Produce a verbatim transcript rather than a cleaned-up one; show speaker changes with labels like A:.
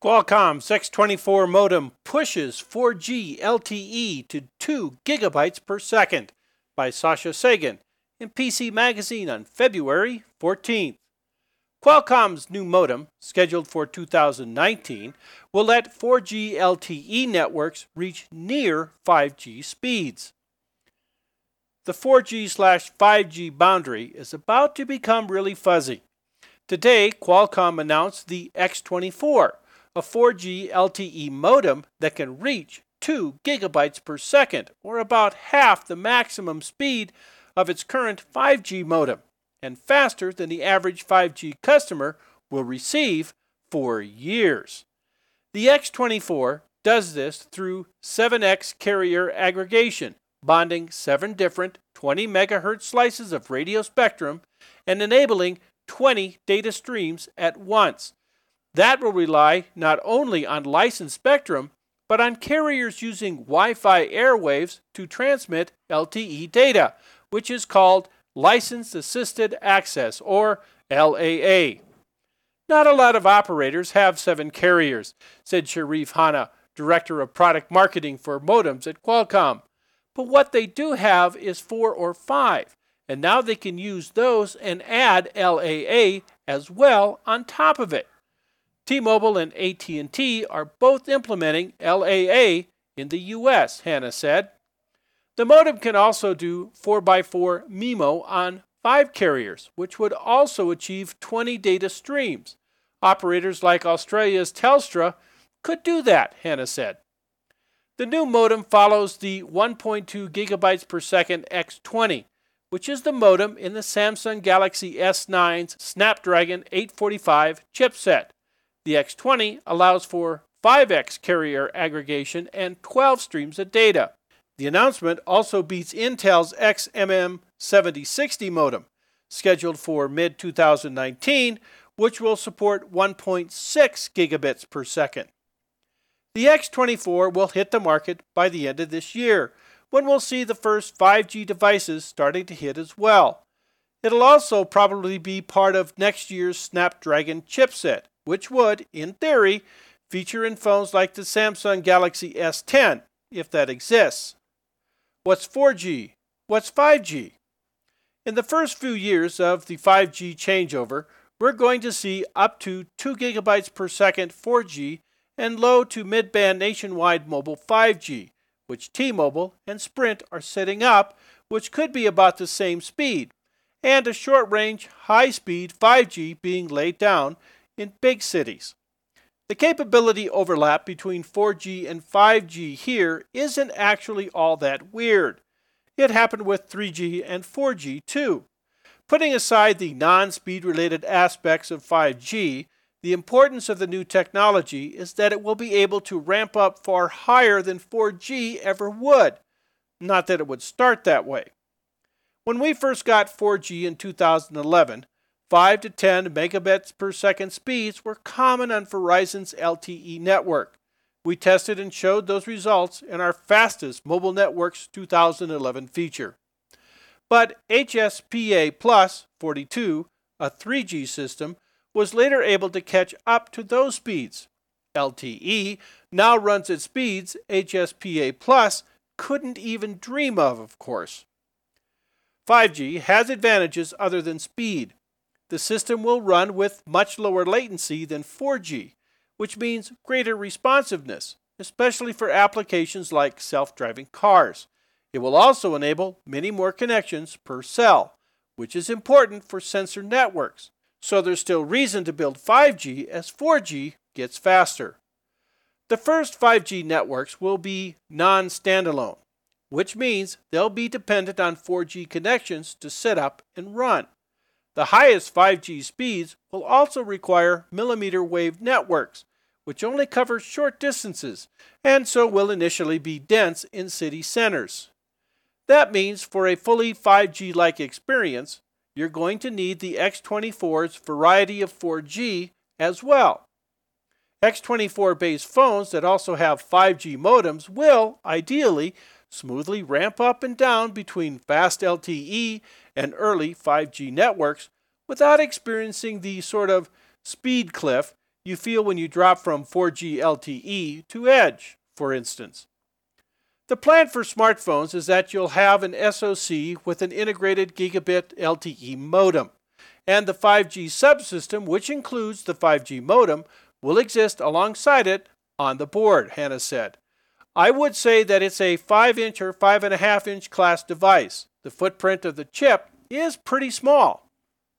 A: Qualcomm's X twenty-four modem pushes four G L T E to two gigabytes per second by Sasha Sagan in P C Magazine on February fourteenth. Qualcomm's new modem, scheduled for two thousand nineteen, will let four G L T E networks reach near five G speeds. The four G slash five G boundary is about to become really fuzzy. Today, Qualcomm announced the X twenty-four, a four G L T E modem that can reach two gigabytes per second, or about half the maximum speed of its current five G modem, and faster than the average five G customer will receive for years. The X twenty-four does this through seven X carrier aggregation, bonding seven different twenty megahertz slices of radio spectrum and enabling twenty data streams at once. That will rely not only on licensed spectrum, but on carriers using Wi-Fi airwaves to transmit L T E data, which is called Licensed Assisted Access, or L A A. Not a lot of operators have seven carriers, said Sharif Hanna, Director of Product Marketing for Modems at Qualcomm. But what they do have is four or five, and now they can use those and add L A A as well on top of it. T-Mobile and A T and T are both implementing L A A in the U S, Hanna said. The modem can also do four by four MIMO on five carriers, which would also achieve twenty data streams. Operators like Australia's Telstra could do that, Hanna said. The new modem follows the one point two gigabytes per second X twenty, which is the modem in the Samsung Galaxy S nine's Snapdragon eight forty-five chipset. The X twenty allows for five X carrier aggregation and twelve streams of data. The announcement also beats Intel's X M M seventy sixty modem, scheduled for mid twenty nineteen, which will support one point six gigabits per second. The X twenty-four will hit the market by the end of this year, when we'll see the first five G devices starting to hit as well. It'll also probably be part of next year's Snapdragon chipset, which would, in theory, feature in phones like the Samsung Galaxy S ten, if that exists. What's four G? What's five G? In the first few years of the five G changeover, we're going to see up to two gigabytes per second four G and low to mid-band nationwide mobile five G, which T-Mobile and Sprint are setting up, which could be about the same speed, and a short-range, high-speed five G being laid down in big cities. The capability overlap between four G and five G here isn't actually all that weird. It happened with three G and four G too. Putting aside the non-speed related aspects of five G, the importance of the new technology is that it will be able to ramp up far higher than four G ever would. Not that it would start that way. When we first got four G in two thousand eleven, five to ten megabits per second speeds were common on Verizon's L T E network. We tested and showed those results in our fastest Mobile Networks two thousand eleven feature. But H S P A Plus forty-two, a three G system, was later able to catch up to those speeds. L T E now runs at speeds H S P A Plus couldn't even dream of, of course. five G has advantages other than speed. The system will run with much lower latency than four G, which means greater responsiveness, especially for applications like self-driving cars. It will also enable many more connections per cell, which is important for sensor networks, so there's still reason to build five G as four G gets faster. The first five G networks will be non-standalone, which means they'll be dependent on four G connections to set up and run. The highest five G speeds will also require millimeter wave networks, which only cover short distances, and so will initially be dense in city centers. That means for a fully five G-like experience, you're going to need the X twenty-four's variety of four G as well. X twenty-four-based phones that also have five G modems will, ideally, smoothly ramp up and down between fast L T E and early five G networks without experiencing the sort of speed cliff you feel when you drop from four G L T E to Edge, for instance. The plan for smartphones is that you'll have an S O C with an integrated gigabit L T E modem, and the five G subsystem, which includes the five G modem, will exist alongside it on the board, Hannah said. I would say that it's a five inch or five point five inch class device. The footprint of the chip is pretty small.